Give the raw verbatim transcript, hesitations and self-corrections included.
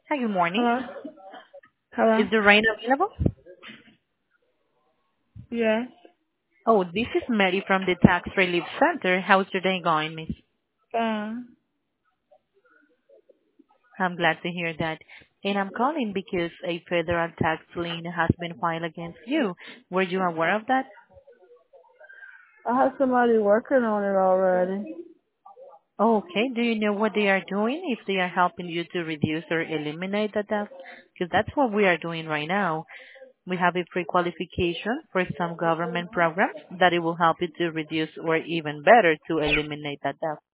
Hi, good morning. Hello? Hello? Is the rain available? Yes. Oh, this is Mary from the Tax Relief Center. How's your day going, miss? Fine. I'm glad to hear that. And I'm calling because a federal tax lien has been filed against you. Were you aware of that? I have somebody working on it already. Okay. Do you know what they are doing? If they are helping you to reduce or eliminate the debt? Because that's what we are doing right now. We have a pre-qualification for some government programs that it will help you to reduce or even better to eliminate that debt.